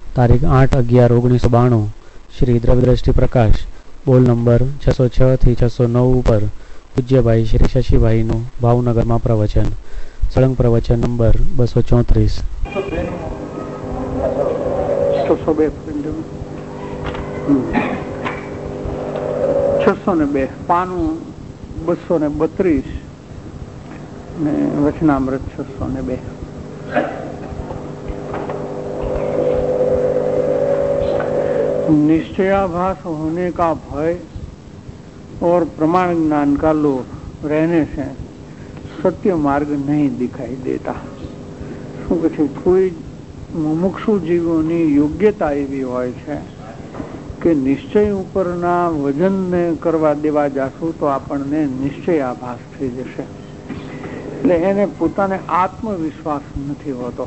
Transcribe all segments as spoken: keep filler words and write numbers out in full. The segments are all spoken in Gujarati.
તારીખ આઠ અગિયાર ઓગણીસો બાણું શ્રી દ્રવ્યદ્રષ્ટિ પ્રકાશ બોલ નંબર છસો છ થી છસો નવ ઉપર પૂજ્યભાઈ શ્રી શશીભાઈનું ભાવનગરમાં પ્રવચન. સળંગ પ્રવચન નંબર બસો ચોત્રીસ. છસો ને બે પાનું બસો ને બત્રીસ ને વચનામૃત છસો ને બે. निश्चयाभास होने का भय और प्रमाण ज्ञान का लोभ रहने से सत्य मार्ग नहीं दिखाई देता. શું કે કોઈ મુમુક્ષુ જીવોની યોગ્યતા એવી હોય છે કે નિશ્ચય ઉપરના વજનને કરવા દેવા જાશું તો આપણને નિશ્ચયાભાસ થઈ જશે. એટલે એને પોતાને આત્મવિશ્વાસ નથી હોતો.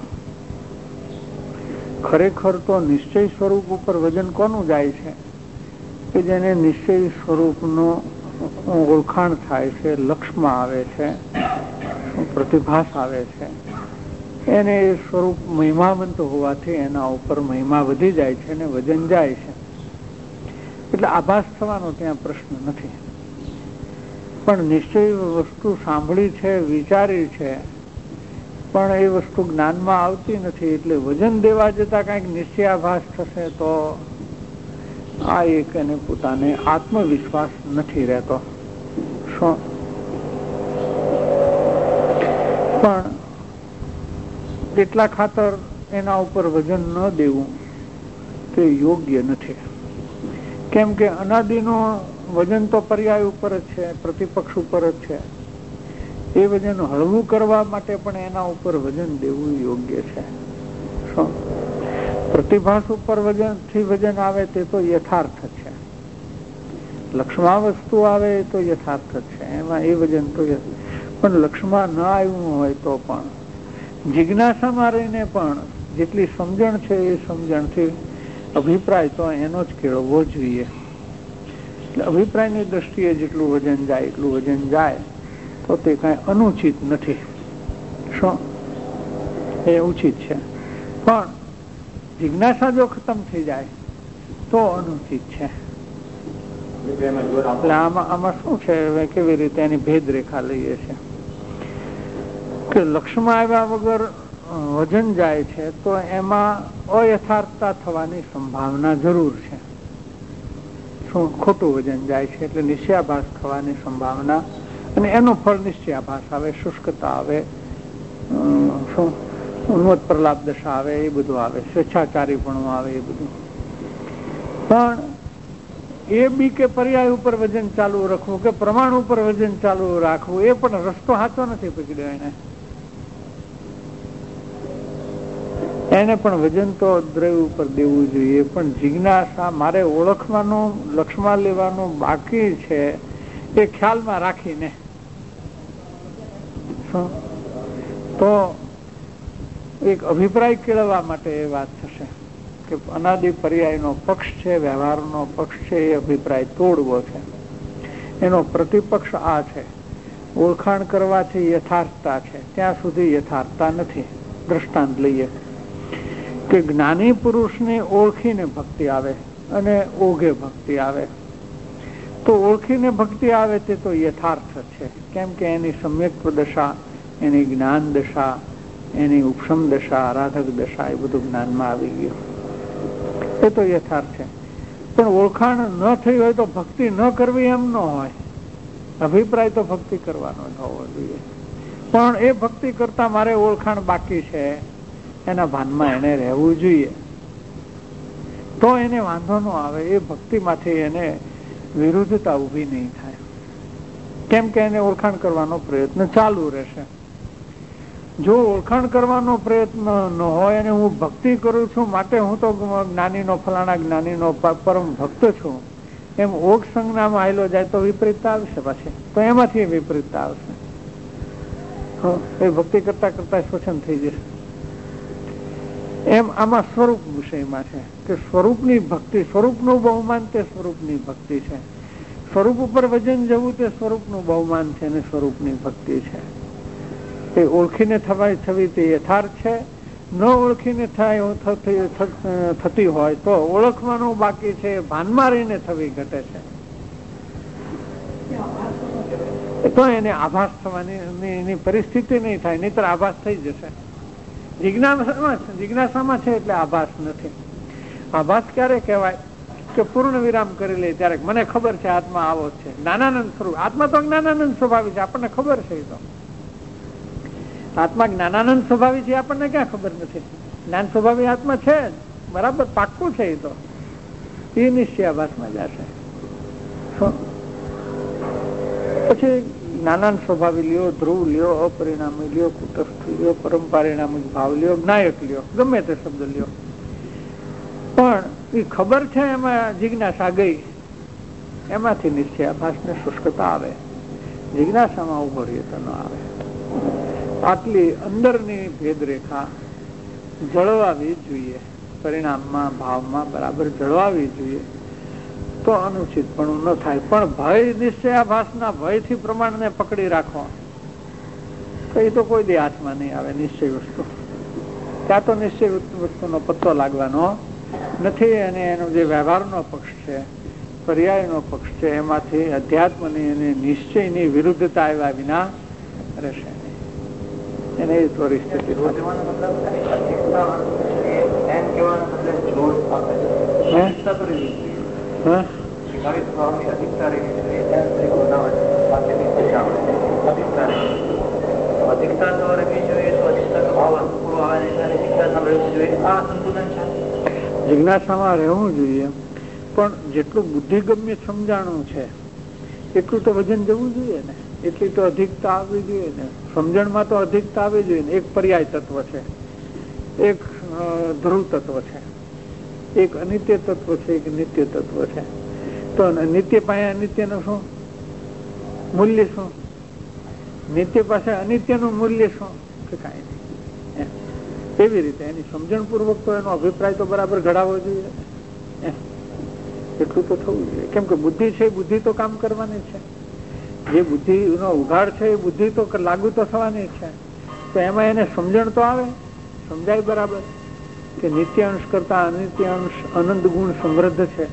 ખરેખર તો નિશ્ચય સ્વરૂપ ઉપર વજન કોનું જાય છે કે જેને નિશ્ચય સ્વરૂપનું ઓળખાણ થાય છે, લક્ષમાં આવે છે, પ્રતિભાસ આવે છે, એને એ સ્વરૂપ મહિમાવંત હોવાથી એના ઉપર મહિમા વધી જાય છે અને વજન જાય છે. એટલે આભાસ થવાનો ત્યાં પ્રશ્ન નથી. પણ નિશ્ચય વસ્તુ સાંભળી છે, વિચારી છે, પણ એ વસ્તુ જ્ઞાનમાં આવતી નથી. એટલે વજન દેવા જતા કઈક નિશ્ચયાભાસ થશે તો આ એક એને પોતાને આત્મવિશ્વાસ નથી રહેતો. શું પણ એટલા ખાતર એના ઉપર વજન ન દેવું તે યોગ્ય નથી. કેમ કે અનાદિનું વજન તો પર્યાય ઉપર જ છે, પ્રતિપક્ષ ઉપર જ છે. એ વજન હળવું કરવા માટે પણ એના ઉપર વજન દેવું યોગ્ય છે. શું પ્રતિભાસ ઉપર વજન થી વજન આવે તે તો યથાર્થ છે. લક્ષ્મા વસ્તુ આવે એ તો યથાર્થ છે, એમાં એ વજન તો પણ લક્ષ્મા ન આવ્યું હોય તો પણ જિજ્ઞાસામાં રહીને પણ જેટલી સમજણ છે એ સમજણથી અભિપ્રાય તો એનો જ કેળવવો જોઈએ. એટલે અભિપ્રાયની દ્રષ્ટિએ જેટલું વજન જાય એટલું વજન જાય તો તે કઈ અનુચિત નથી. શું એ ઉચિત છે. પણ જિજ્ઞાસા જો ખતમ થઈ જાય તો અનુચિત છે. એટલે આમાં આમાં શું છે, કેવી રીતે એની ભેદ રેખા લઈએ છે કે લક્ષ્યમાં આવ્યા વગર વજન જાય છે તો એમાં અયથાર્થતા થવાની સંભાવના જરૂર છે. શું ખોટું વજન જાય છે એટલે નિશ્ચયાભાસ થવાની સંભાવના, અને એનું ફળ નિશ્ચયાભાસ આવે, શુષ્કતા આવે, શું ઉન્મત્ત પ્રલાપ દશા આવે, એ બધું આવે, સ્વેચ્છાચારીપણું આવે, એ બધું. પણ એ બી કે પર્યાય ઉપર વજન ચાલુ રાખવું કે પ્રમાણ ઉપર વજન ચાલુ રાખવું એ પણ રસ્તો સાચો નથી પકડ્યો. એને એને પણ વજન તો દ્રવ્ય ઉપર દેવું જોઈએ. પણ જિજ્ઞાસા મારે ઓળખવાનું, લક્ષ્યમાં લેવાનું બાકી છે એ ખ્યાલમાં રાખીને તો એક અભિપ્રાય કેળવવા માટે એ વાત થશે કે અનાદિ પર્યાયનો પક્ષ છે, વ્યવહારનો પક્ષ છે, એ અભિપ્રાય તોડવો છે. એનો પ્રતિપક્ષ આ છે, ઓળખાણ કરવાથી યથાર્થતા છે, ત્યાં સુધી યથાર્થતા નથી. દ્રષ્ટાંત લઈએ કે જ્ઞાની પુરુષને ઓળખીને ભક્તિ આવે અને ઓઘે ભક્તિ આવે. તો ઓળખીને ભક્તિ આવે તે તો યથાર્થ છે. કેમ કે એની સમ્યક દશા, એની જ્ઞાન દશા, એની ઉપશમ દશા, આરાધક દશા, એ બધું જ્ઞાનમાં આવી ગયું. એ તો યથાર્થ છે. પણ ઓળખાણ ન થઈ હોય તો ભક્તિ ન કરવી એમ ન હોય. અભિપ્રાય તો ભક્તિ કરવાનો જ હોવો જોઈએ. પણ એ ભક્તિ કરતા મારે ઓળખાણ બાકી છે એના ભાનમાં એને રહેવું જોઈએ. તો એને વાંધો ન આવે. એ ભક્તિમાંથી એને વિરુદ્ધતા ઉભી નહીં થાય. કેમ કે એને ઓળખાણ કરવાનો પ્રયત્ન ચાલુ રહેશે. જો ઓળખાણ કરવાનો પ્રયત્ન ન હોય અને હું ભક્તિ કરું છું માટે હું તો જ્ઞાનીનો ફલાણા જ્ઞાનીનો પરમ ભક્ત છું એમ ઓગ સંજ્ઞામાં આવેલો જાય તો વિપરીતતા આવશે. પાછી તો એમાંથી વિપરીતતા આવશે. એ ભક્તિ કરતા કરતા શોષણ થઈ જશે. એમ આમાં સ્વરૂપ વિષયમાં છે કે સ્વરૂપની ભક્તિ, સ્વરૂપનું બહુમાન તે સ્વરૂપની ભક્તિ છે. સ્વરૂપ ઉપર વજન જવું તે સ્વરૂપનું બહુમાન છે અને સ્વરૂપની ભક્તિ છે. એ ઓળખીને થવાય થવી તે યથાર્થ છે. ન ઓળખીને થાય થતી હોય તો ઓળખવાનું બાકી છે, ભાનમાં રહીને થવી ઘટે છે, તો એને આભાસ થવાની એની પરિસ્થિતિ નહીં થાય, નહીતર આભાસ થઈ જશે. જિજ્ઞાસામાં જિજ્ઞાસામાં છે એટલે આભાસ નથી. આભાસ ક્યારે કહેવાય કે પૂર્ણ વિરામ કરી લે ત્યારે મને ખબર છે આત્મા આવો છે, જ્ઞાનાનંદ સ્વરૂપ. આત્મા તો જ્ઞાનાનંદ સ્વભાવી છે, આપણને ખબર છે. એ તો આત્મા જ્ઞાનાનંદ સ્વભાવી છે, આપણને ક્યાં ખબર નથી. જ્ઞાન સ્વભાવી આત્મા છે બરાબર, પાક્કું છે. એ તો એ નિશ્ચયાભાસમાં જશે. પછી જ્ઞાનાનંદ સ્વભાવી લ્યો, ધ્રુવ લ્યો, અપરિણામી લ્યો, કુટસ્થ લ્યો, પરમપરિણામી ભાવ લ્યો, જ્ઞાયક લ્યો, ગમે તે શબ્દ લ્યો, પણ એ ખબર છે એમાં જિજ્ઞાસા ગઈ, એમાંથી નિશ્ચયાભાસ ને શુષ્કતા આવે. જિજ્ઞાસામાં ઉભો રહીએ તો ન આવે. આટલી અંદરની ભેદરેખા જળવાવી જોઈએ, પરિણામમાં ભાવમાં બરાબર જળવાવી જોઈએ, તો અનુચિતપણું ન થાય. પણ ભય નિશ્ચયાભાસના ભયથી પ્રમાણને પકડી રાખો તો એ તો કોઈ દે હાથમાં નહીં આવે. નિશ્ચય વસ્તુ ત્યાં તો નિશ્ચય વસ્તુનો પત્તો લાગવાનો નથી. અને એનો જે વ્યવહારનો પક્ષ છે, પર્યાયનો પક્ષ છે, એમાંથી અધ્યાત્મની અને નિશ્ચયની વિરુદ્ધતા આવ્યા વિના રહેશે નહીં. એને એ પરિસ્થિતિ જિજ્ઞાસામાં રહેવું જોઈએ, પણ જેટલું બુદ્ધિગમ્ય સમજાણું છે એટલું તો વજન જવું જોઈએ ને, એટલી તો અધિકતા આવવી જોઈએ ને. સમજણમાં તો અધિકતા આવવી જોઈએ ને. એક પર્યાય તત્વ છે, એક ધ્રુવ તત્વ છે, એક અનિત્ય તત્વ છે, એક નિત્ય તત્વ છે. તો નિત્ય પાસે અનિત્યનું શું મૂલ્ય? શું નિત્ય પાસે અનિત્યનું મૂલ્ય શું? કે કાંઈ નહીં. એવી રીતે એની સમજણ પૂર્વક તો એનો અભિપ્રાય તો બરાબર ઘડાવવો જોઈએ, એટલું તો થવું જોઈએ. કેમ કે બુદ્ધિ છે, બુદ્ધિ તો કામ કરવાની છે. જે બુદ્ધિ નો ઉઘાડ છે એ બુદ્ધિ તો લાગુ તો થવાની છે. તો એમાં એને સમજણ તો આવે, સમજાય બરાબર કે નિત્ય અંશ કરતા અનિત્ય અંશ અનંત ગુણ સમૃદ્ધ છે.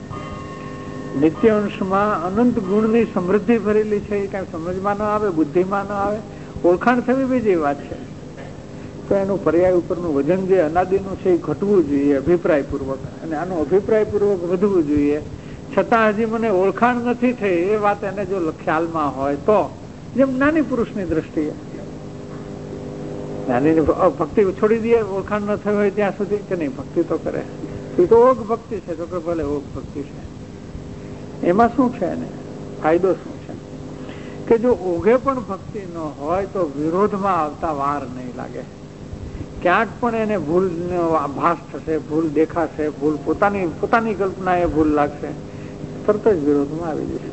નિત્ય અંશમાં અનંત ગુણની સમૃદ્ધિ ભરેલી છે. એ કઈ સમજમાં ન આવે, બુદ્ધિમાં ન આવે, ઓળખાણ થવી બીજી વાત છે. તો એનું પર્યાય ઉપરનું વજન જે અનાદિનું છે એ ઘટવું જોઈએ અભિપ્રાય પૂર્વક, અને આનું અભિપ્રાય પૂર્વક વધવું જોઈએ. છતાં હજી મને ઓળખાણ નથી થઈ એ વાત એને જો ખ્યાલમાં હોય તો, જેમ જ્ઞાની પુરુષની દ્રષ્ટિએ જ્ઞાનીની ભક્તિ છોડી દે ઓળખાણ ન થઈ હોય ત્યાં સુધી, કે નહીં ભક્તિ તો કરે, એ તો ઓગ ભક્તિ છે. તો કે ભલે ઓગ ભક્તિ છે, એમાં શું છે એને ફાયદો શું છે? કે જો ઓઘે પણ ભક્તિ ન હોય તો વિરોધમાં આવતા વાર નહીં લાગે. ક્યાંક પણ એને ભૂલ આભાસ થશે, ભૂલ દેખાશે, ભૂલ પોતાની પોતાની કલ્પના એ ભૂલ લાગશે, તરત જ વિરોધમાં આવી જશે.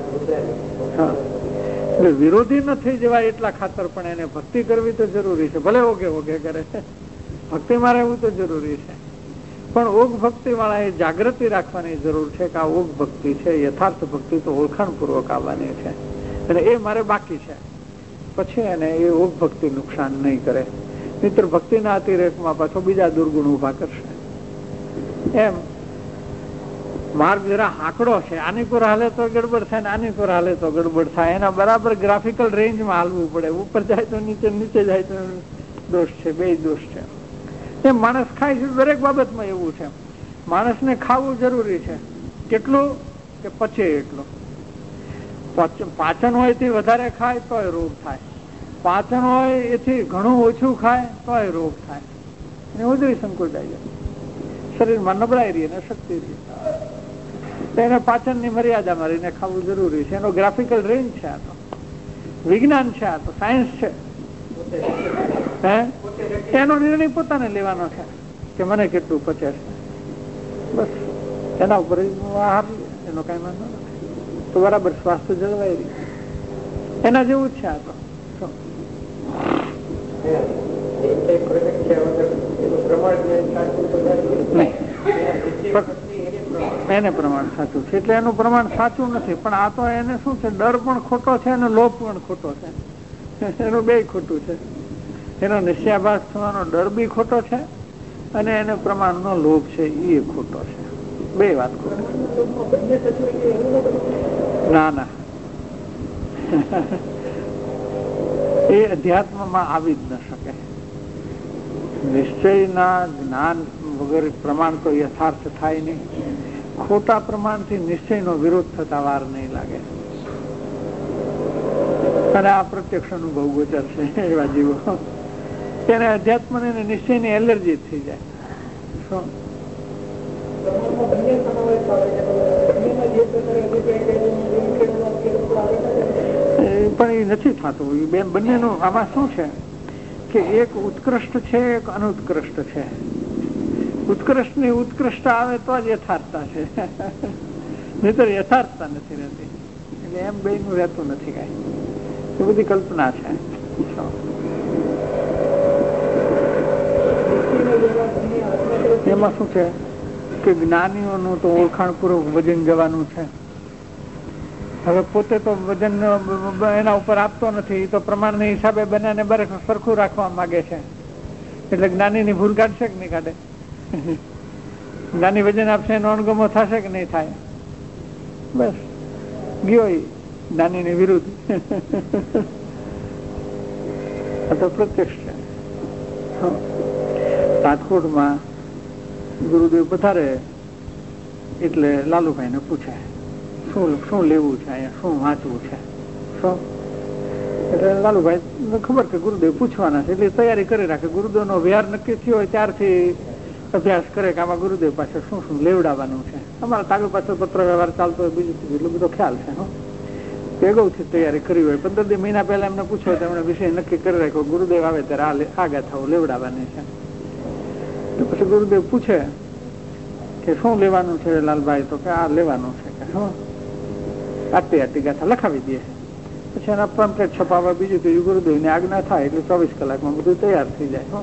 હા, એટલે વિરોધી ન થઈ જવાય એટલા ખાતર પણ એને ભક્તિ કરવી તો જરૂરી છે. ભલે ઓગે ઓગે કરે, ભક્તિમાં રહેવું તો જરૂરી છે. પણ ઓગ ભક્તિ વાળા એ જાગૃતિ રાખવાની જરૂર છે કે આ ઓગ ભક્તિ છે, યથાર્થ ભક્તિ તો ઓળખાણ પૂર્વક આવવાની છે, અને એ મારે બાકી છે. પછી એને એ ઓગ ભક્તિ નુકસાન નહીં કરે, મિત્ર ભક્તિના અતિરેકમાં પાછો બીજા દુર્ગુણ ઉભા કરશે. એમ માર્ગ જરા આંકડો છે, આની પર હાલે તો ગડબડ થાય ને આની પર હાલે તો ગડબડ થાય. એના બરાબર ગ્રાફિકલ રેન્જમાં હાલવું પડે. ઉપર જાય તો નીચે, નીચે જાય તો દોષ છે, બે દોષ છે. એમ માણસ ખાય છે, દરેક બાબતમાં એવું છે. માણસને ખાવું જરૂરી છે. કેટલું? કે પચે એટલું. પાચન હોય તે વધારે ખાય તોય રોગ થાય, પાચન હોય એથી ઘણું ઓછું ખાય તોય રોગ થાય, અને ઉદરી સંકોચાઈ જાય, શરીરમાં નબળાઈ રહી અને શક્તિ રહી. એને પાચનની મર્યાદામાં રહીને ખાવું જરૂરી છે. એનો ગ્રાફિકલ રેન્જ છે. આ તો વિજ્ઞાન છે, આ તો સાયન્સ છે. હે એનો નિર્ણય પોતાને લેવાનો છે કે મને કેટલું પચે છે. બસ એના ઉપર આહાર એનો કઈ વાંધો નથી, તો બરાબર સ્વાસ્થ્ય જળવાઈ રહ્યું. એના જેવું જ છે આ તો. એને પ્રમાણ સાચું છે એટલે એનું પ્રમાણ સાચું નથી. પણ આ તો એને શું છે, ડર પણ ખોટો છે અને લોભ પણ ખોટો છે. એનું બે ખોટું છે. એનો નિશ્ચયાભાસ થવાનો ડર બી ખોટો છે અને એને પ્રમાણનો લોભ છે એ ખોટો છે. બે વાત ખોટી. ના ના એ અધ્યાત્મમાં આવી જ ન શકે. નિશ્ચયના જ્ઞાન વગર પ્રમાણ તો યથાર્થ થાય નહીં. ખોટા પ્રમાણથી નિશ્ચયનો વિરોધ થતા વાર નહીં લાગે. અને આ પ્રત્યક્ષ અનુભવ ગોચર છે એવા જીવો તેને અધ્યાત્મ ને નિશ્ચયની એલર્જી થઈ જાય. શું પણ એ નથી થતું. બે બંનેનું આમાં શું છે કે એક ઉત્કૃષ્ટ છે, એક અનુત્કૃષ્ટ છે. ઉત્કૃષ્ટ ની ઉત્કૃષ્ટ આવે તો જ યથાર્થતા છે, નહીતર યથાર્થતા નથી રહેતી. એટલે એમ બે નું રહેતું નથી કઈ. એ બધી કલ્પના છે. એમાં શું છે કે જ્ઞાનીઓનું તો ઓળખાણપૂર્વક વજન જવાનું છે. હવે પોતે તો વજન એના ઉપર આપતો નથી, તો પ્રમાણના હિસાબે બંનેને બરાબર સરખું રાખવા માંગે છે. એટલે જ્ઞાનીની ભૂલ કાઢશે કે નહીં કાઢે? જ્ઞાની વજન આપશે એનો અણગમો થશે કે નહીં થાય? બસ ગયો જ્ઞાનીની વિરુદ્ધ. આ તો પ્રત્યક્ષ છે. રાજકોટમાં ગુરુદેવ પધારે એટલે લાલુભાઈ ને પૂછે શું શું લેવું છે અહીંયા, શું વાંચવું છે, શું? એટલે લાલુભાઈ ખબર કે ગુરુદેવ પૂછવાના છે એટલે તૈયારી કરી રાખે. ગુરુદેવ નો વ્યવહાર નક્કી થયો હોય ત્યારથી અભ્યાસ કરે કે આમાં ગુરુદેવ પાસે શું શું લેવડાવવાનું છે. અમારા તાગુ પાસે પત્ર વ્યવહાર ચાલતો હોય, બીજું એટલો બધો ખ્યાલ છે. અગાઉથી તૈયારી કરી હોય. પંદર દી મહિના પહેલા એમને પૂછ્યો તો એમણે વિષય નક્કી કરી રાખ્યો ગુરુદેવ આવે ત્યારે આ ગાથાઓ લેવડાવવાની છે. તો પછી ગુરુદેવ પૂછે કે શું લેવાનું છે લાલભાઈ? તો કે આ લેવાનું છે કે શું આટલી આટલી ગાથા લખાવી દે. પછી એના પંપલેટ છપાવવા બીજું ત્રીજું ગુરુદેવની આજ્ઞા થાય એટલે ચોવીસ કલાકમાં બધું તૈયાર થઈ જાય.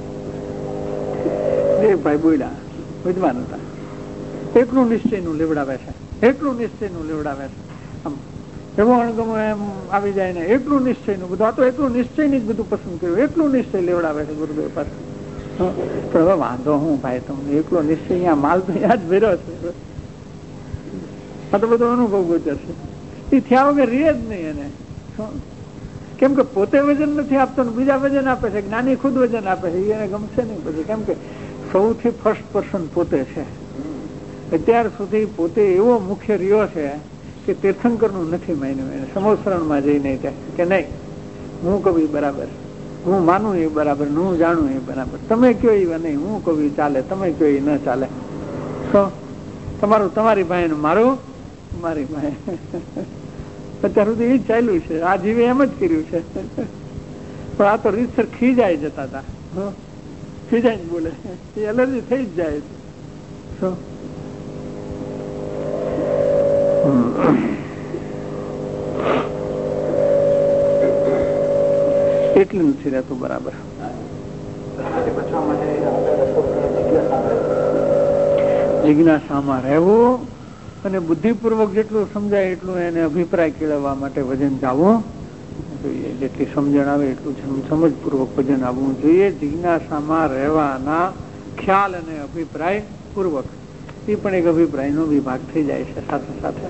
દેવભાઈ બોલ્યા, વિદ્વાન હતા. એટલું નિશ્ચયનું લેવડાવે છે, એટલું નિશ્ચયનું લેવડાવે છે. આમ એવો અણગમો એમ આવી જાય ને એટલું નિશ્ચયનું બધું. આ તો એટલું નિશ્ચયની જ બધું પસંદ કર્યું, એટલું નિશ્ચય લેવડાવે છે ગુરુદેવ પાસે. પણ હવે વાંધો હું ભાઈ તમને એકલો નિશ્ચય અહીંયા માલ તો યાદ ભર્યો છે. આ તો બધો અનુભવ ગોચર છે. એ થયા વગર રે જ નહીં એને. કેમ કે પોતે વજન નથી આપતો ને બીજા વજન આપે છે. જ્ઞાની ખુદ વજન આપે છે, એને ગમશે નહીં પછી. કેમ કે સૌથી ફર્સ્ટ પર્સન પોતે છે. અત્યાર સુધી પોતે એવો મુખ્ય રહ્યો છે કે તીર્થંકર નું નથી માન્યું. એને સમોસરણમાં જઈને કે નહીં હું કવિ બરાબર, હું માનું એ બરાબર, હું જાણું એ બરાબર, તમે કયો એ નહીં, હું કહું એ ચાલે, તમે કયો એ ન ચાલે. તો તમારું તમારી ભાઈ મારું મારી ભાઈ. અત્યાર સુધી એ જ ચાલ્યું છે. આ જીવે એમ જ કર્યું છે. પણ આ તો રીતસર ખીજાઈ જતા હતા. ખીજાઈ બોલે એ એલર્જી થઈ જ જાય. શું એટલું નથી રહેતું બરાબર. જિજ્ઞાસામાં રહેવું અને બુદ્ધિપૂર્વક જેટલું સમજાય એટલું એને અભિપ્રાય કેળવવા માટે વજન જવું જોઈએ. જેટલી સમજણ આવે એટલું સમજપૂર્વક વજન આવવું જોઈએ. જિજ્ઞાસામાં રહેવાના ખ્યાલ અને અભિપ્રાય પૂર્વક એ પણ એક અભિપ્રાય નો વિભાગ થઈ જાય છે સાથે સાથે.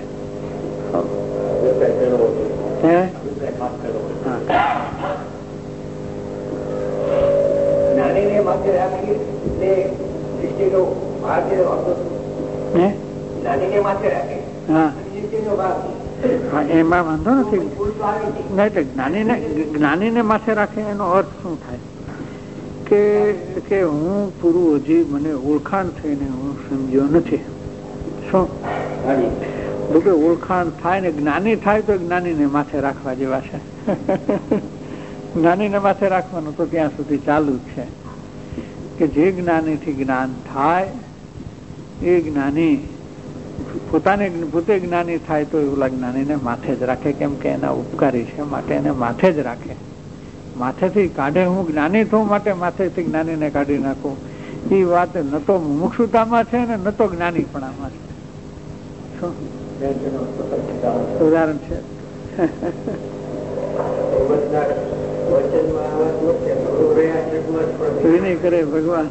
એમાં વાંધો નથી. એટલે જ્ઞાનીને જ્ઞાનીને માથે રાખે એનો અર્થ શું થાય કે કે હું પૂરું હજી મને ઓળખાણ થઈને હું સમજ્યો નથી. શું કે ઓળખાણ થાય ને જ્ઞાની થાય તો જ્ઞાનીને માથે રાખવા જેવા છે. જ્ઞાનીને માથે રાખવાનું તો ત્યાં સુધી ચાલુ જ છે કે જે જ્ઞાનીથી જ્ઞાન થાય એ જ્ઞાની પોતાને પોતે જ્ઞાની થાય તો ઓલા જ્ઞાનીને માથે જ રાખે. કેમ કે એના ઉપકારી છે માટે એને માથે જ રાખે. માથેથી કાઢે હું જ્ઞાની થઉં માટે માથેથી જ્ઞાનીને કાઢી નાખું એ વાત ન તો મુમુક્ષુતામાં છે ને ન તો જ્ઞાનીપણામાં છે. શું ઉદાહરણ છે? વિનય કરે ભગવાન.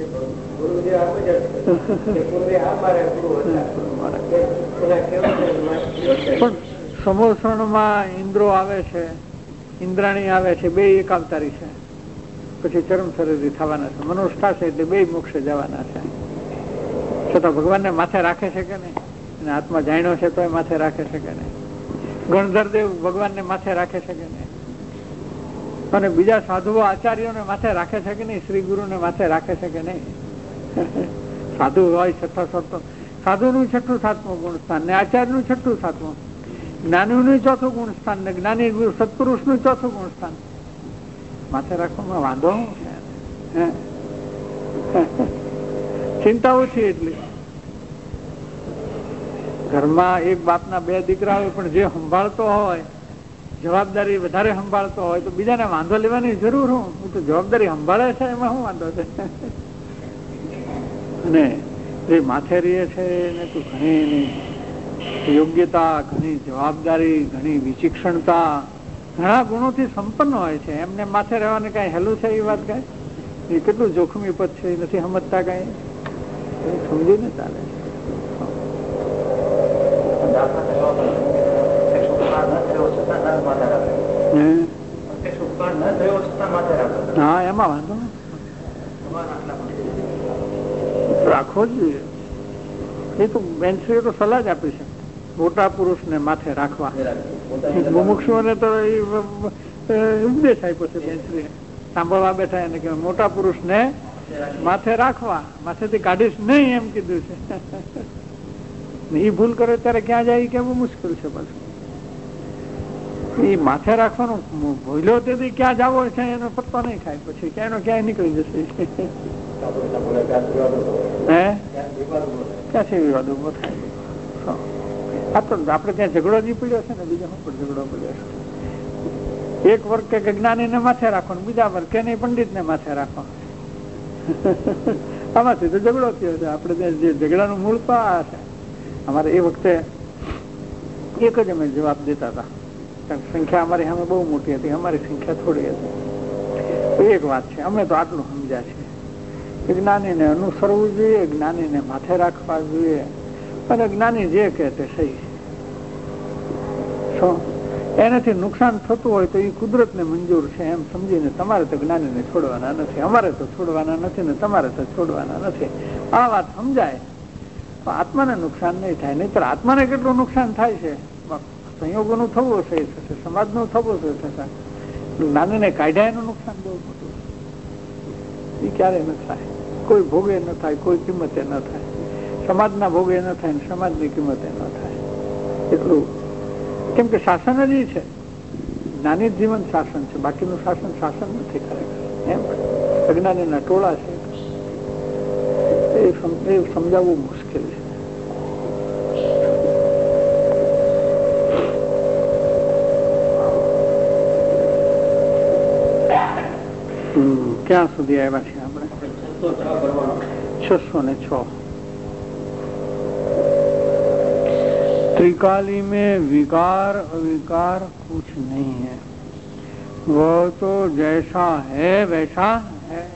પણ સમોસણમાં ઇન્દ્રો આવે છે, ઇન્દ્રાણી આવે છે, બે એક અવતારી છે, પછી ચરમ શરીર થવાના છે, મનુષ્ય થશે એટલે બે મોક્ષે જવાના છે. છતાં ભગવાનને માથે રાખે છે કે નહીં? અને આત્મા જાણ્યો છે તો એ માથે રાખે છે કે નહીં? ગણધરદેવ ભગવાનને માથે રાખે છે કે નહીં? અને બીજા સાધુઓ આચાર્યોને માથે રાખે છે કે નહીં? શ્રી ગુરુને માથે રાખે છે કે નહીં? સાધુ હોય છઠ્ઠા સત્તો, સાધુનું છઠ્ઠું સાતમું ગુણ સ્થાન ને આચાર્યનું છઠ્ઠું સાતમું, જ્ઞાનીનું ચોથું ગુણ સ્થાન ને જ્ઞાની સત્પુરુષનું ચોથું ગુણ સ્થાન. માથે રાખવામાં વાંધો છે? ચિંતા ઓછી એટલી. ઘરમાં એક બાપના બે દીકરા હોય, પણ જે સંભાળતો હોય, જવાબદારી વધારે સંભાળતો હોય, તો બીજાને વાંધો લેવાની જરૂર હું હું તો જવાબદારી સંભાળે છે એમાં શું વાંધો છે? અને જે માથે રહે છે એને તો ઘણી એની યોગ્યતા, ઘણી જવાબદારી, ઘણી વિચિક્ષણતા, ઘણા ગુણોથી સંપન્ન હોય છે. એમને માથે રહેવાને કઈ હેલું છે એ વાત કઈ? એ કેટલું જોખમી પદ છે એ નથી સમજતા કઈ? સમજીને ચાલે છે. હા, એમાં વાંધો રાખવો જ જોઈએ. એ તો બેનશ્રીએ તો સલાહ જ આપી છે મોટા પુરુષને માથે રાખવા. મુમુક્ષુઓને તો ઉપદેશ આપ્યો છે બેનશ્રીએ, સાંભળવા બેઠા એને કે મોટા પુરુષને માથે રાખવા, માથેથી કાઢીશ નહીં એમ કીધું છે. એ ભૂલ કરે ત્યારે ક્યાં જાય કેવું મુશ્કેલ છે પાછું. એ માથે રાખવાનું ભૂલ્યો તેથી ક્યાં જવો છે એનો પત્તો નહીં ખાય, પછી ક્યાંનો ક્યાંય નીકળી જશે. હે ક્યાંથી વિવાદ ઉભો થાય? આપડે ત્યાં ઝઘડો જ પડ્યો છે ને, બીજા શું પણ ઝઘડો પડ્યો છે? એક વર્ગ કે જ્ઞાની ને માથે રાખો, બીજા વર્ગ કે નહીં પંડિત ને માથે રાખો. આમાંથી તો ઝઘડો થયો છે. આપડે ત્યાં જે ઝઘડાનું મૂળ તો આ છે. અમારે એ વખતે એક જ અમે જવાબ દેતા હતા, કારણ કે સંખ્યા અમારી સામે બહુ મોટી હતી, અમારી સંખ્યા થોડી હતી. એક વાત છે, અમે તો આટલું સમજ્યા છે, જ્ઞાનીને અનુસરવું જોઈએ, જ્ઞાનીને માથે રાખવા જોઈએ, અને જ્ઞાની જે કહે તે સહી છે. એનાથી નુકસાન થતું હોય તો એ કુદરતને મંજૂર છે એમ સમજીને તમારે તો જ્ઞાનીને છોડવાના નથી, અમારે તો છોડવાના નથી ને તમારે તો છોડવાના નથી. આ વાત સમજાય તો આત્માને નુકસાન નહીં થાય. નહીતર આત્માને કેટલું નુકસાન થાય છે. સંયોગોનું થવું હશે એ થશે, સમાજનું થવું હશે થશે, જ્ઞાનીને કાઢ્યા એનું નુકસાન બહુ મોટું. એ ક્યારે ન થાય, કોઈ ભોગે ન થાય, કોઈ કિંમતે ન થાય, સમાજના ભોગે ન થાય, સમાજની કિંમતે ન થાય. એટલું કેમ કે શાસન જ છે, જ્ઞાની જીવન શાસન છે, બાકીનું શાસન શાસન નથી ખરેખર. એમ અજ્ઞાનીના ટોળા છે, એ સમજાવવું મુશ્કેલ છે. ક્યાં સુધી આવ્યા છીએ આપણે? છસો ને છ. त्रिकाली में विकार अविकार कुछ नहीं है, वह तो जैसा है वैसा है.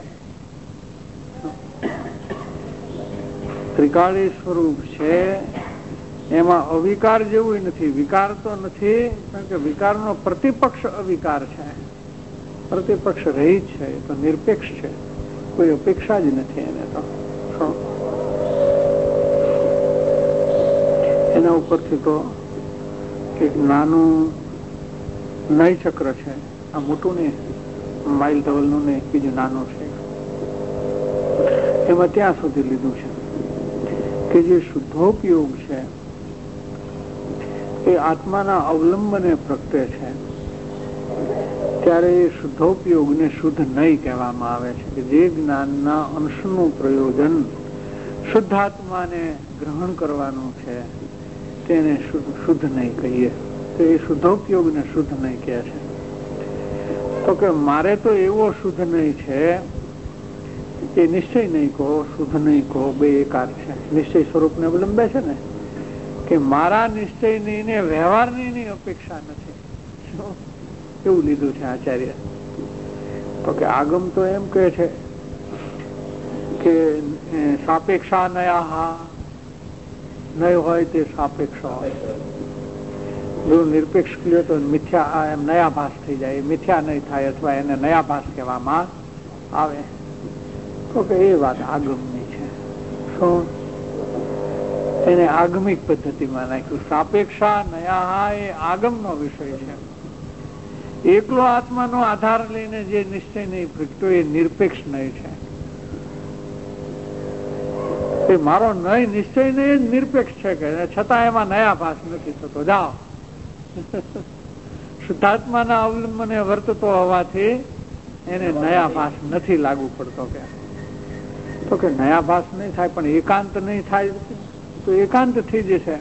ત્રિકાળી સ્વરૂપ છે, એમાં અવિકાર જેવું નથી. વિકાર તો નથી, કારણ કે વિકારનો પ્રતિપક્ષ અવિકાર છે, પ્રતિપક્ષ રહિત છે, એ તો નિરપેક્ષ છે, કોઈ અપેક્ષા જ નથી એને તો. એના ઉપરથી તો એક નાનું નય ચક્ર છે, આ મોટું ને માઇલ ડબલનું ને બીજું નાનું છે, એમાં ત્યાં સુધી લીધું છે કે જે શુદ્ધોપયોગ છે એ આત્માના અવલંબને પ્રગટે છે, ત્યારે એ શુદ્ધોપયોગને શુદ્ધ નહીં કહેવામાં આવે છે. કે જે જ્ઞાનના અંશનું પ્રયોજન શુદ્ધ આત્માને ગ્રહણ કરવાનું છે તેને શુદ્ધ નહીં કહીએ, તો એ શુદ્ધોપયોગને શુદ્ધ નહીં કહે છે. તો કે મારે તો એવો શુદ્ધ નહીં છે, એ નિશ્ચય નહીં કહો, શુદ્ધ નહીં કહો, બે એકાર છે. નિશ્ચય સ્વરૂપને અવલંબે છે ને, કે મારા નિશ્ચયની ને વ્યવહારની અપેક્ષા નથી, એવું લીધું છે આચાર્ય. તો કે આગમ તો એમ કહે છે કે સાપેક્ષા નયા નય હોય તે સાપેક્ષ હોય. જો નિરપેક્ષ કહ્યું તો મિથ્યા એમ નયાભાસ થઈ જાય, મિથ્યા નહીં થાય અથવા એને નયાભાસ કહેવામાં આવે. તો કે એ વાત આગમની છે. શું એને આગમિક પદ્ધતિમાં નાખ્યું. સાપેક્ષા નયા એ આગમનો વિષય છે. એકલો આત્માનો આધાર લઈને જે નિશ્ચય નહીં પ્રગટો એ નિરપેક્ષ નહીં છે. એ મારો નય નિશ્ચય નહીં જ નિરપેક્ષ છે કે છતાં એમાં નયાભાસ નથી થતો. જાઓ શુદ્ધાત્માના અવલંબને વર્તતો હોવાથી એને નયાભાસ નથી લાગુ પડતો. કે તો કે નયાભાસ નહીં થાય પણ એકાંત નહીં થાય તો એકાંત થઈ જશે.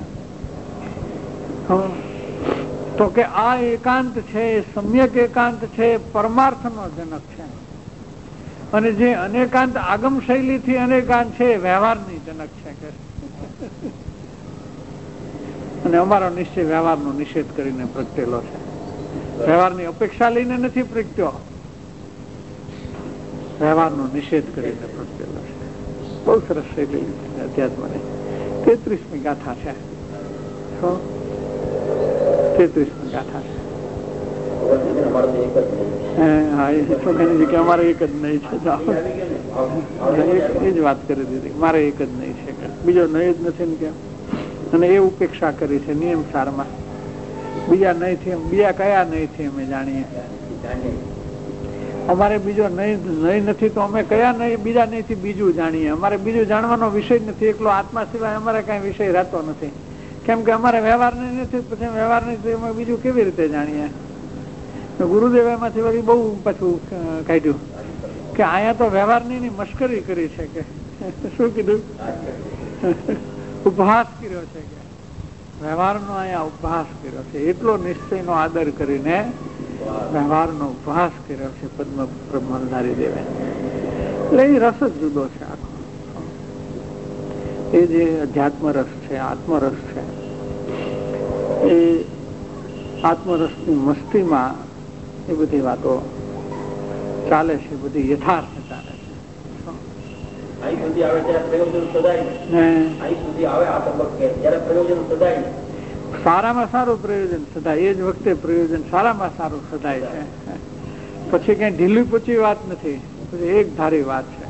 તો કે આ એકાંત છે સમ્યક એકાંત છે, પરમાર્થનો જનક છે. અને જે અનેકાંત આગમ શૈલીથી અનેકાંત છે વ્યવહારની જનક છે. કે અને અમારો નિશ્ચય વ્યવહારનો નિષેધ કરીને પ્રગટેલો છે. વ્યવહારની અપેક્ષા લઈને નથી પ્રગટ્યો, વ્યવહારનો નિષેધ કરીને પ્રગટેલો છે. બહુ સરસ શૈલી અધ્યાત્મની તેત્રીસમી ગાથા છે. તેત્રીસમી ગાથા છે. હા એ અમારે એક જ નહીં છે. એ જ વાત કરી દીધી, મારે એક જ નહીં છે, બીજો નહીં જ નથી ને કેમ. અને એ ઉપેક્ષા કરી છે નિયમ સારમાં. બીજા નહીં થી બીજા કયા નહીં થી અમે જાણીએ. અમારે બીજો નહીં નહીં નથી તો અમે કયા નહીં બીજા નહીં થી બીજું જાણીએ. અમારે બીજું જાણવાનો વિષય જ નથી. એકલો આત્મા સિવાય અમારે કઈ વિષય રહેતો નથી. કેમ કે અમારે વ્યવહાર નહીં નથી, પછી વ્યવહાર નહીં અમે બીજું કેવી રીતે જાણીએ. ગુરુદેવ એમાંથી વળી બહુ પાછું કાઢ્યું કે અહીંયા તો વ્યવહારની ની મશ્કરી કરી છે. કે શું કીધું? ઉપહાસ કર્યો છે. કે વ્યવહારનો અહીંયા ઉપહાસ કર્યો છે. એટલો નિશ્ચયનો આદર કરીને વ્યવહારનો ઉપહાસ કર્યો છે પદ્મ બ્રહ્મધારી દેવે. એટલે એ રસ જ જુદો છે આખો. એ જે અધ્યાત્મ રસ છે, આત્મરસ છે, એ આત્મરસની મસ્તીમાં એ બધી વાતો ચાલે છે, બધી યથાર્થ ચાલે છે. સારામાં સારું પ્રયોજન સદાય. એ જ વખતે પ્રયોજન સારામાં સારું સદાય છે. પછી કઈ ઢીલી પૂછી વાત નથી, એક ધારી વાત છે.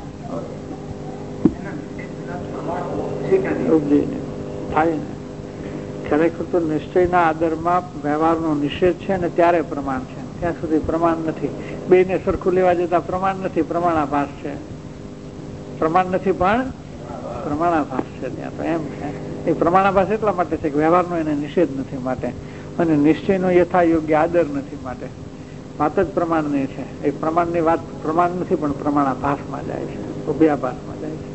થાય ને ખરેખર તો નિશ્ચયના આદરમાં વ્યવહારનો નિષેધ છે ને ત્યારે પ્રમાણ છે. ત્યાં સુધી પ્રમાણ નથી. બે ને સરખું લેવા જતા પ્રમાણ નથી, પ્રમાણાભાસ છે. પ્રમાણ નથી પણ પ્રમાણાભાસ છે. ત્યાં તો એમ છે. એ પ્રમાણાભાસ એટલા માટે છે કે વ્યવહારનો એને નિષેધ નથી માટે, અને નિશ્ચયનો યથા યોગ્ય આદર નથી માટે. વાત જ પ્રમાણની છે. એ પ્રમાણની વાત પ્રમાણ નથી પણ પ્રમાણાભાસમાં જાય છે, ઉભયાભાસમાં જાય છે.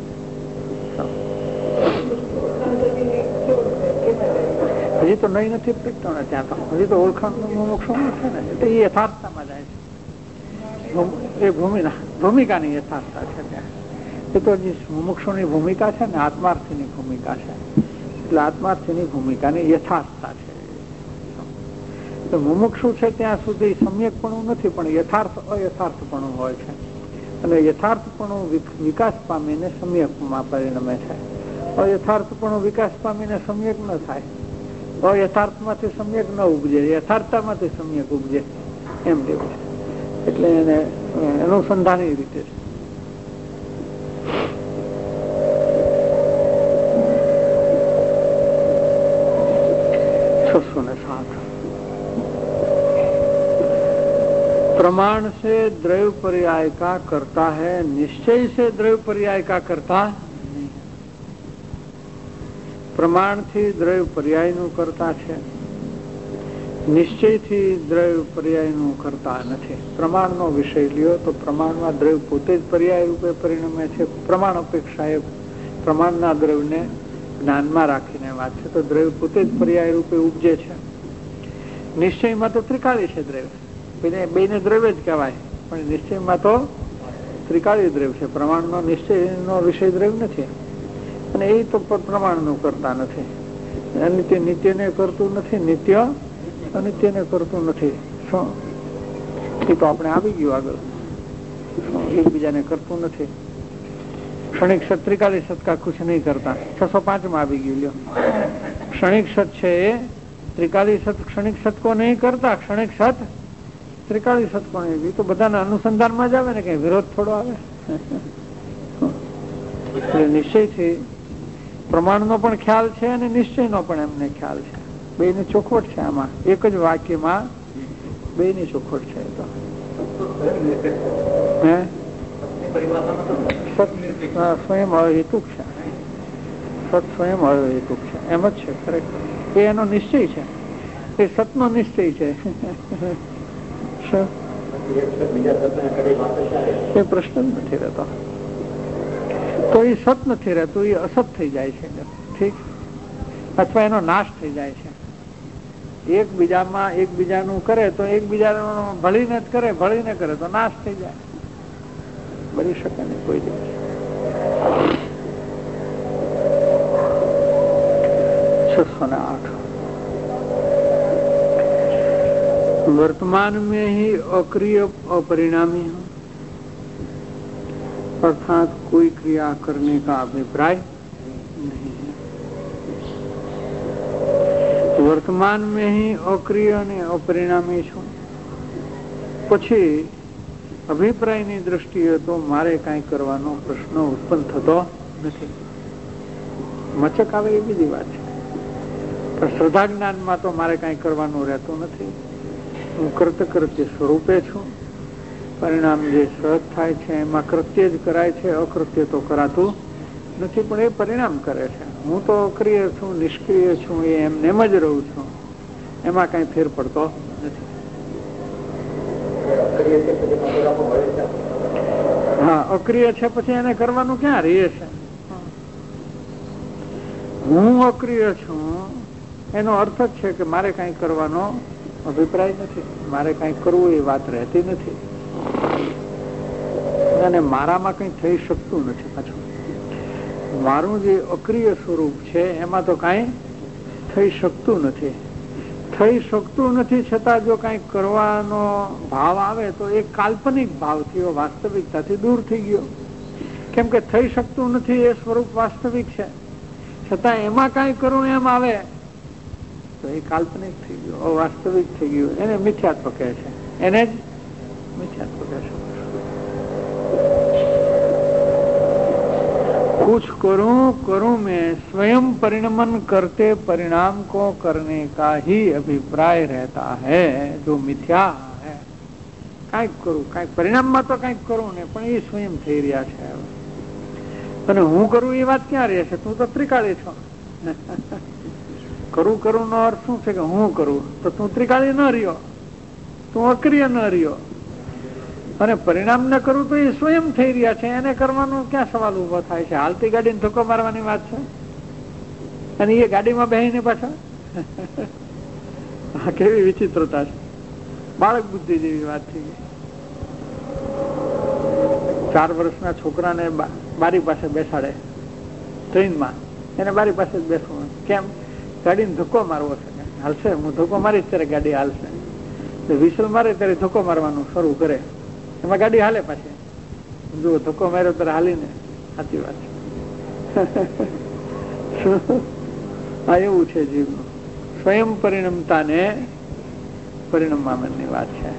હજી તો નહીં નથી પ્રગટો ને ત્યાં તો હજી તો ઓળખાણ મોક્ષ છે ને. એટલે એ યથાર્થતામાં જાય છે. એ ભૂમિના ભૂમિકાની યથાર્થતા છે ત્યાં. એ તો હજી મુમુક્ષુની ભૂમિકા છે ને આત્માર્થીની ભૂમિકા છે. એટલે આત્માર્થીની ભૂમિકાની યથાર્થતા છે. તો મુમુક્ષુ છે ત્યાં સુધી સમ્યકપણું નથી પણ યથાર્થ અયથાર્થપણું હોય છે. અને યથાર્થપણું વિકાસ પામીને સમ્યકમાં પરિણમે છે. અયથાર્થપણું વિકાસ પામીને સમ્યક ન થાય. અયથાર્થમાંથી સમ્યક ન ઉપજે, યથાર્થતામાંથી સમ્યક ઉપજે, એમ જેવું છે. એટલે એને અનુસંધાન એ રીતે છે. छह सौ ने सात प्रमाण से द्रव्य पर्याय का करता है, निश्चय से द्रव्य पर्याय का करता नहीं. प्रमाण થી દ્રવ્ય પર્યાય નું કરતા છે, નિશ્ચય થી દ્રવ્ય પર્યાય નું કરતા નથી. પ્રમાણ નો વિષય લ્યો તો પ્રમાણમાં દ્રવ્ય પોતે જ પર્યાય રૂપે પરિણમે છે. પ્રમાણ અપેક્ષા એ પ્રમાણના દ્રવ્યને જ્ઞાનમાં રાખીને વાત છે તો દ્રવ્ય પોતે જ પર્યાય રૂપે ઉપજે છે. નિશ્ચયમાં તો ત્રિકાળી છે દ્રવ્ય, બેને દ્રવ્ય જ કહેવાય, પણ નિશ્ચયમાં તો ત્રિકાળી દ્રવ્ય છે. પ્રમાણનો નિશ્ચયનો વિષય દ્રવ્ય નથી, અને એ તો પ્રમાણનું કરતા નથી. અનિત્ય નિત્યને કરતું નથી, નિત્ય અનિત્યને કરતું નથી. શું એ તો આપણે આવી ગયું આગળ. એકબીજાને કરતું નથી. ક્ષણિક સત ત્રિકાલી સત કા કુછ નહીં કરતા. છસો પાંચ માં આવી ગયું. લ્યો, ક્ષણિક સત છે એ ત્રિકાલી સત ક્ષણિક સત કો નહીં કરતા, ક્ષણિક સત ત્રિકાલી સત કો નહીં. તો બધાના અનુસંધાનમાં જ આવે ને, કઈ વિરોધ થોડો આવે. એટલે નિશ્ચયથી પ્રમાણનો પણ ખ્યાલ છે અને નિશ્ચયનો પણ એમને ખ્યાલ છે. બે ની ચોખવટ છે આમાં, એક જ વાક્યમાં બે ની ચોખવટ છે. તો હે સ્વયં અહેતુક છે, સત સ્વયં અહેતુક છે, એમ જ છે ખરેખર. એ એનો નિશ્ચય છે, એ સતનો નિશ્ચય છે. એ પ્રશ્ન જ નથી રહેતો. તો એ સત નથી રહેતું, એ અસત થઈ જાય છે. ઠીક, અથવા એનો નાશ થઈ જાય છે. એકબીજામાં એકબીજાનું કરે તો એકબીજાનું ભળીને જ કરે, ભળીને કરે તો નાશ થઈ જાય. બની શકે નહીં કોઈ દિવસ. छह ने आठ वर्तमान में ही अक्रिय अपरिणामी हो, अर्थात कोई क्रिया करने का अभिप्राय नहीं है. वर्तमान में ही अक्रिय અને અપરિણામી છું, પછી અભિપ્રાયની દ્રષ્ટિએ તો મારે કઈ કરવાનો પ્રશ્ન ઉત્પન્ન થતો નથી. મચક આવે એ બીજી વાત છે, પણ શ્રદ્ધા જ્ઞાનમાં તો મારે કઈ કરવાનું રહેતું નથી. હું કૃત્ય કૃત્ય સ્વરૂપે છું. પરિણામ જે સહજ થાય છે એમાં કૃત્ય જ કરાય છે, અકૃત્ય તો કરાતું નથી. પણ એ પરિણામ કરે છે. હું તો અક્રિય છું, નિષ્ક્રિય છું, એ એમને એમ જ રહું છું. એમાં કઈ ફેર પડતો નથી. હા, અક્રિય છે પછી એને કરવાનું ક્યાં રહે છે? હું અક્રિય છું એનો અર્થ જ છે કે મારે કઈ કરવાનો અભિપ્રાય નથી, મારે કઈ કરવું એ વાત રહેતી નથી, અને મારામાં કઈ થઈ શકતું નથી. પાછું મારું જે અક્રિય સ્વરૂપ છે એમાં તો કઈ થઈ શકતું નથી. થઈ શકતું નથી છતાં જો કઈ કરવાનો ભાવ આવે તો એ કાલ્પનિક ભાવ થયો, વાસ્તવિકતાથી દૂર થઈ ગયો. કેમ કે થઈ શકતું નથી એ સ્વરૂપ વાસ્તવિક છે, છતાં એમાં કઈ કરવું એમ આવે તો એ કાલ્પનિક થઈ ગયું, અવાસ્તવિક થઈ ગયું. એને મિથ્યાત્વ કહે છે, એને જ મિથ્યાત્વ કહે છે. कुछ करूं करूं में स्वयं परिणमन करते परिणाम को करने का ही अभिप्राय रहता है, जो मिथ्या है. कई करूं कई परिणाम में तो कई करूं ने पण ये स्वयं થઈ રહ્યા છે. અને હું કરું એ વાત ક્યાં રહે છે? તું તો ત્રિકાળી છો. કરું કરું નો અર્થ શું છે કે હું કરું તો તું ત્રિકાળી ન રહ્યો, તું અક્રિય ન રહ્યો. અને પરિણામ ન કરું તો એ સ્વયં થઈ રહ્યા છે, એને કરવાનો ક્યાં સવાલ ઉભો થાય છે? હાલતી ગાડીને ધક્કો મારવાની વાત છે, અને એ ગાડીમાં બેહીને પાછા કેવી વિચિત્રતા છે. બાળક બુદ્ધિ જેવી વાત થઈ ગઈ. ચાર વર્ષના છોકરાને બારી પાસે બેસાડે ટ્રેનમાં, એને બારી પાસે જ બેસવું. કેમ? ગાડીને ધક્કો મારવો છે. હાલશે, હું ધક્કો મારીશ ત્યારે ગાડી હાલશે. વિસલ મારે ત્યારે ધક્કો મારવાનું શરૂ કરે, એમાં ગાડી હાલે પાછી. જો ધક્કો માર્યો ત્યારે હાલી ને. સાચી વાત છે. હા, એવું છે જીવનું. સ્વયં પરિણમતા ને પરિણમવાની વાત છે.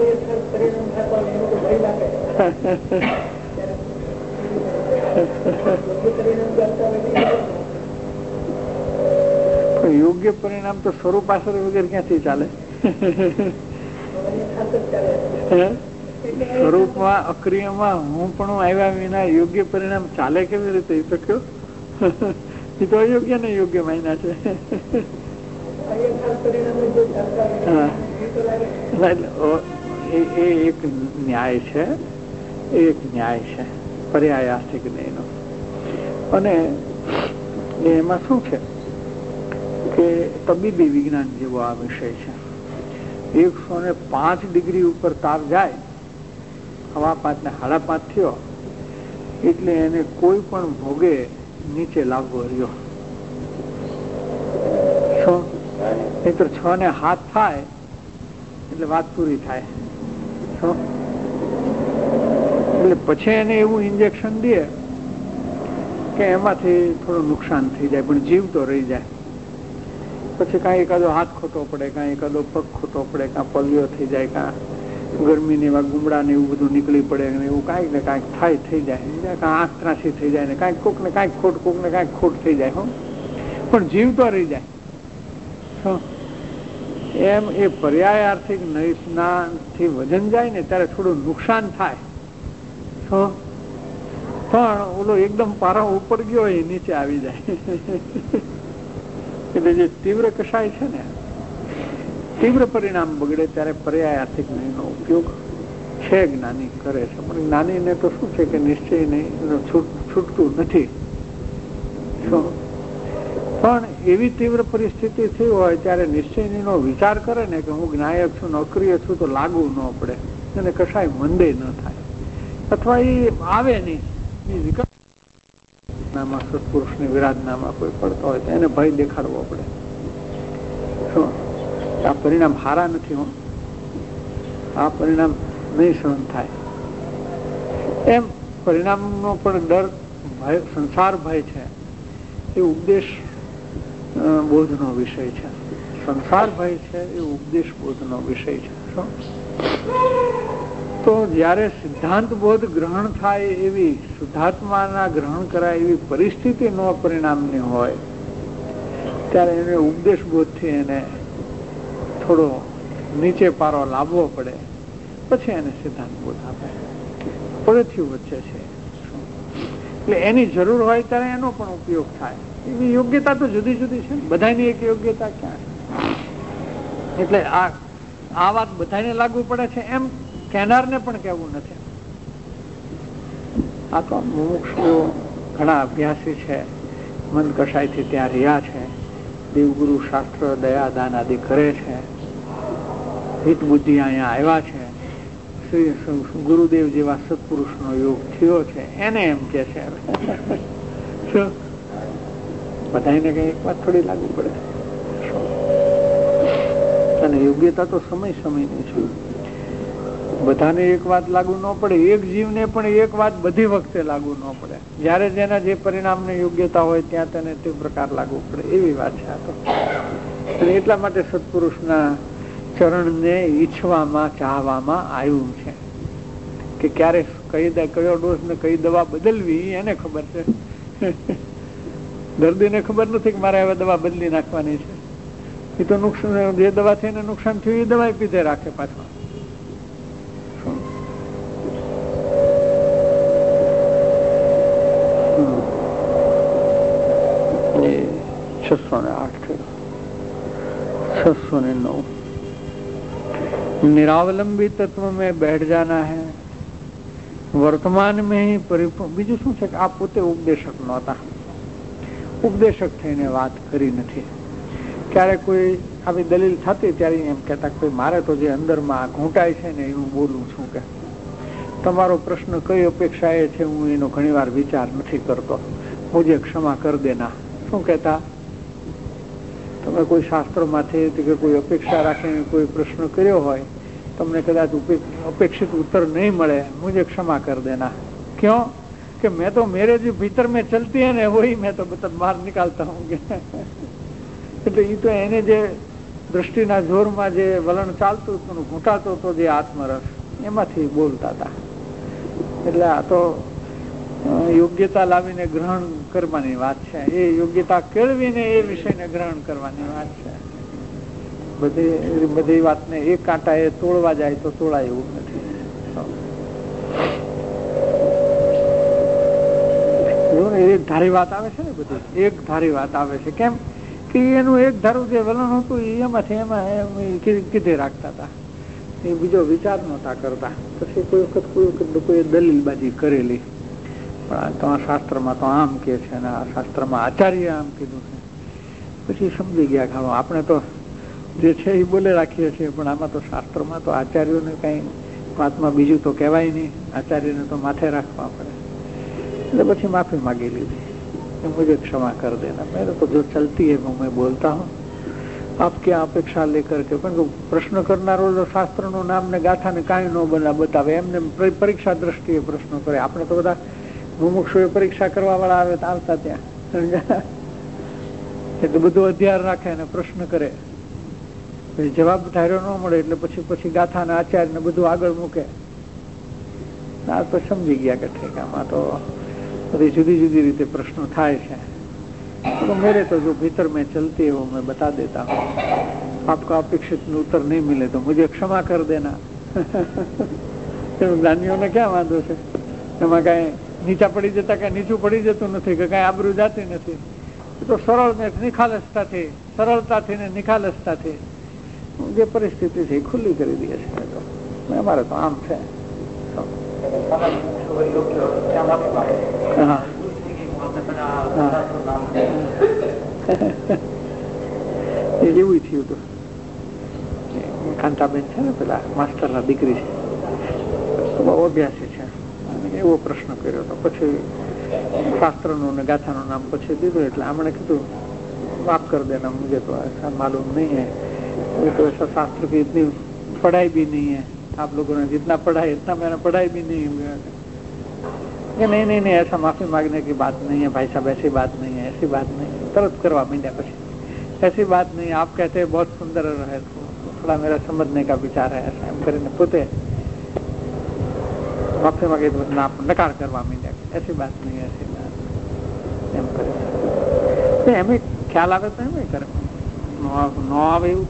યોગ્ય પરિણામ તો સ્વરૂપ આશ્રય વગેરે ક્યાંથી ચાલે? સ્વરૂપમાં અક્રિયમાં હું પણ આવ્યા વિના યોગ્ય પરિણામ ચાલે કેવી રીતે? એ તો કયો, એ તો અયોગ્ય ને યોગ્ય માયના છે. એ એક ન્યાય છે, એ એક ન્યાય છે પર્યાયાસ્તિક ન્યાયનો. અને એમાં શું છે કે તબીબી વિજ્ઞાન જેવો આ વિષય છે. એકસો ને પાંચ ડિગ્રી ઉપર તાપ જાય, હવા પાંચ ને સાડા પાંચ થયો એટલે એને કોઈ પણ ભોગે નીચે લાવવો રહ્યો. નહીતર છ ને હાથ થાય એટલે વાત પૂરી થાય. એટલે પછી એને એવું ઇન્જેક્શન દે કે એમાંથી થોડું નુકસાન થઈ જાય પણ જીવ તો રહી જાય. પછી કાંઈ એકાદો હાથ ખોટો પડે, કાંઈ એકાદો પગ ખોટો પડે, કાં પોલિયો થઈ જાય, કાં ગરમીની એવા ગુમડા ને એવું બધું નીકળી પડે ને એવું કાંઈક ને કાંઈક થાય થઈ જાય, કાં આંખ ત્રાસી થઈ જાય ને કાંઈક કોક ને કાંઈક ખોટ કોક ને કાંઈક ખોટ થઈ જાય હો, પણ જીવ તો રહી જાય. એમ એ પર્યાય આર્થિક નિષ્ણાથી વજન જાય ને ત્યારે થોડું નુકસાન થાય, પણ ઓલો એકદમ પારા ઉપર ગયો એ નીચે આવી જાય. એટલે જે તીવ્ર કષાય છે ને, તીવ્ર પરિણામ બગડે ત્યારે પર્યાય આર્થિક નો ઉપયોગ છે જ્ઞાની કરે છે, પણ જ્ઞાનીને તો શું છે કે નિશ્ચય નહીં છૂટતું નથી. પણ એવી તીવ્ર પરિસ્થિતિ થઈ હોય ત્યારે નિશ્ચયની નો વિચાર કરે ને કે હું જ્ઞાયક છું, અક્રિય છું, તો લાગુ ન પડે, એને કશાય મંદે ન થાય, અથવા એ આવે નહીં, એ વિકલ્પ સત્પુરુષની વિરાધનામાં કોઈ પડતો હોય તો એને ભય દેખાડવો પડે. શું આ પરિણામ હારા નથી, હું આ પરિણામ નહીં સહન થાય, એમ પરિણામનો પણ ડર, ભય, સંસાર ભય છે એ ઉપદેશ બોધનો વિષય છે. સંસાર ભય છે એ ઉપદેશ બોધનો વિષય છે. તો જયારે સિદ્ધાંત બોધ ગ્રહણ થાય એવી, શુદ્ધાત્માના ગ્રહણ કરાય એવી પરિસ્થિતિ નો પરિણામની હોય ત્યારે એને ઉપદેશ બોધથી એને થોડો નીચે પારો લાવવો પડે, પછી એને સિદ્ધાંત બોધ આપે. પડેથી વચ્ચે છે એટલે એની જરૂર હોય ત્યારે એનો પણ ઉપયોગ થાય. એવી યોગ્યતા તો જુદી જુદી છે, બધાની એક યોગ્યતા ક્યાં છે. એટલે આ આ વાત બધાને લાગુ પડે છે એમ કહેનારને પણ કહેવું નથી. આ તો મુમુક્ષુઓ ઘણા અભ્યાસી છે, મંદ કષાયથી ત્યાં રહ્યા છે, દેવગુરુ શાસ્ત્ર દયા દાન આદિ કરે છે, હિત બુદ્ધિ અહીંયા આવ્યા છે, શ્રી ગુરુદેવ જેવા સત્પુરુષનો યોગ થયો છે, એને એમ કે છે. બધાને કઈ એક વાત થોડી લાગુ પડે, અને યોગ્યતા તો સમય સમયની છે. બધાને એક વાત લાગુ ન પડે, એક જીવને પણ એક વાત બધી વખતે લાગુ ન પડે. જયારે જેના જે પરિણામની યોગ્યતા હોય ત્યાં તેને તે પ્રકાર લાગુ પડે, એવી વાત છે આ તો. અને એટલા માટે સત્પુરુષના ચરણને ઈચ્છવામાં, ચાહવામાં આવ્યું છે કે ક્યારે કઈ કયો ડોઝ ને કઈ દવા બદલવી એને ખબર છે. દર્દીને ખબર નથી કે મારે હવે દવા બદલી નાખવાની છે. એ તો નુકસાન, જે દવા થી એને નુકસાન થયું એ દવા પીધે રાખે પાછો. छह ने आठ छह ने नौ निरावलंबी तत्व में बैठ जाना है, વર્તમાન में પરિપૂર્ણ. બીજું શું છે કે આ પોતે ઉપદેશક નહોતા, ઉપદેશક થઈને વાત કરી નથી. ક્યારેક કોઈ આવી દલીલ થતી ત્યારે એમ કહેતા કે મારે તો જે અંદરમાં ઘૂંટાય છે ને એવું બોલું છું, કે તમારો પ્રશ્ન કઈ અપેક્ષા એ છે હું એનો ઘણી વાર વિચાર નથી કરતો, મુજે ક્ષમા કર દેના. શું કહેતા? તમે કોઈ શાસ્ત્રમાંથી કે કોઈ અપેક્ષા રાખીને કોઈ પ્રશ્ન કર્યો હોય, તમને કદાચ અપેક્ષિત ઉત્તર નહીં મળે, મુજે ક્ષમા કર દેના. ક્यों? कि मैं तो मेरे जो भीतर में चलती है ना वही मैं तो बता बाहर निकालता हूँ. એટલે એ તો એને જે દ્રષ્ટિના જોરમાં જે વલણ ચાલતું હતું, ઘૂંટાતો હતો જે આત્મરસ, એમાંથી બોલતા હતા. એટલે આ તો યોગ્યતા લાવીને ગ્રહણ કરવાની વાત છે, એ યોગ્યતા કેળવીને એ વિષયને ગ્રહણ કરવાની વાત છે. બધી બધી વાતને એક કાંટા એ તોડવા જાય તો તોડાય એવું નથી. એક ધારી વાત આવે છે ને, બધી એક ધારી વાત આવે છે. કેમ કે એનું એક ધારું જે વલણ હતું એમાંથી એમાં કીધે રાખતા હતા, એ બીજો વિચાર નહોતા કરતા. પછી કોઈ વખત કોઈ વખત કોઈ દલીલબાજી કરેલી, પણ તો આ શાસ્ત્રમાં તો આમ કે છે ને આ શાસ્ત્રમાં આચાર્ય આમ કીધું છે. પછી સમજી ગયા કે આપણે તો જે છે એ બોલે રાખીએ છીએ, પણ આમાં તો શાસ્ત્રમાં તો આચાર્યોને કઈ વાતમાં બીજું તો કહેવાય નહીં, આચાર્યને તો માથે રાખવા પડે. એટલે પછી માફી માગી લીધી, मुझे क्षमा कर देना, मेरे को जो चलती है वो मैं बोलता हूँ, આપ ક્યાં અપેક્ષા લેકર કે પણ પ્રશ્ન કરનારો શાસ્ત્રનું નામ ને ગાથા ને કાંઈ ન બના બતાવે, એમને પરીક્ષા દ્રષ્ટિએ પ્રશ્નો કરે. આપણે તો બધા મુમુક્ષુએ પરીક્ષા કરવા વાળા આવે આવતા ત્યાં, એટલે બધું અધ્યાર રાખે અને પ્રશ્ન કરે. જવાબ ધાર્યો ન મળે એટલે પછી પછી ગાથા ના આચાર્ય ને બધું આગળ મૂકે. આ તો સમજી ગયા કે ઠીક આમાં તો બધી જુદી જુદી રીતે પ્રશ્નો થાય છે. तो मेरे तो जो भीतर में चलती है वो मैं बता देता हूँ. आपको अपेक्षित उत्तर नहीं मिले तो मुझे क्षमा कर देना. જ્ઞાનીઓને ક્યાં વાંધો છે? એમાં કઈ નીચા પડી જતા કઈ નીચું પડી જતું નથી કે કઈ આબરૂ જાતી નથી. તો સરળ ને નિખાલસતાથી, સરળતાથી ને નિખાલસતાથી જે પરિસ્થિતિ છે એ ખુલ્લી કરી દે છે. અમારે તો આમ છે. હા એવું થયું હતું. કાંતાબેન છે ને પેલા માસ્ટર ના દીકરી છે, બહુ અભ્યાસી છે, એવો પ્રશ્ન કર્યો હતો. પછી શાસ્ત્ર નું ને ગાથા નું નામ પછી દીધું એટલે આમણે કીધું માફ કર દેના, મુझे तो ऐसा मालूम नहीं है, तो ऐसा शास्त्र की इतनी पढ़ाई भी नहीं है, आप लोगों ने जितना पढ़ा है इतना मैंने पढ़ाई भी नहीं है. नहीं नहीं नहीं ऐसा माफी मांगने की बात नहीं है भाई साहब, ऐसी बात नहीं है, ऐसी बात नहीं है. तरत करवा માંડ્યા પછી ऐसी बात नहीं है, आप कहते हैं बहुत सुंदर है, थोड़ा मेरा समझने का विचार है, ऐसा એમ કરીને પોતે માફી માંગે તો નકાર કરવા માંડ્યા. ऐसी बात नहीं है, ऐसी बात એમ કરે. એમ ખ્યાલ આવે તો એમ કરે, ન આવે એવું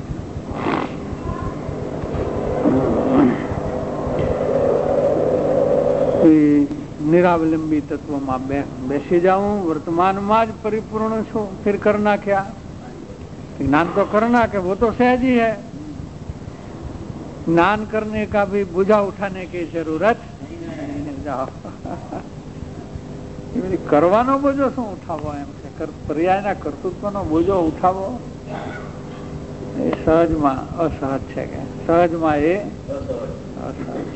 નિરાવલંબી તત્વમાં બેસી જાऊं, वर्तमान જ परिपूर्ण છું, फिर करना क्या? ज्ञान तो करना के वो तो सहज ही है. ज्ञान करने का भी बोझा उठाने की जरूरत जाओ. કરવાનો બોજો શું ઉઠાવો? એમ છે પર્યાયના કર્તૃત્વનો બોજો ઉઠાવો એ સહજમાં અસહજ છે કે સહજમાં એ અસહજ.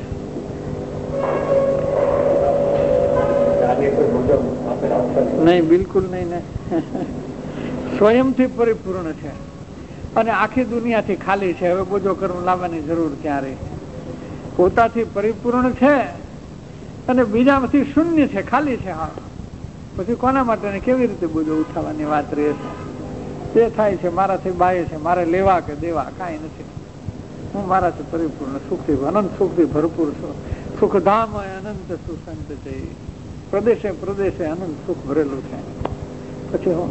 નહીં, બિલકુલ નહીં ને. સ્વયંથી પરિપૂર્ણ છે અને આખી દુનિયાથી ખાલી છે. હવે બોજો કરવું લાવવાની જરૂર ક્યાં રહી? પોતાથી પરિપૂર્ણ છે અને બીજામાંથી શૂન્ય છે, ખાલી છે. હા, પછી કોના માટે કેવી રીતે બોજો ઉઠાવવાની વાત રહે છે? જે થાય છે મારાથી બાહ્ય છે, મારે લેવા કે દેવા કાંઈ નથી. હું મારાથી પરિપૂર્ણ સુખથી અનંત સુખથી ભરપૂર છું. સુખધામ અનંત સુસંત છે, પ્રદેશે પ્રદેશે અનંત સુખ ભરેલું છે. પછી હું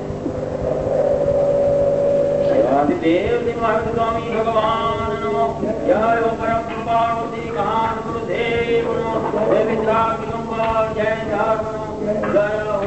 દેવ સ્વામી ભગવાન નમો જય પરમ કૃપાળુ મહાન ગુરુદેવ નમો જય વિદ્યા જય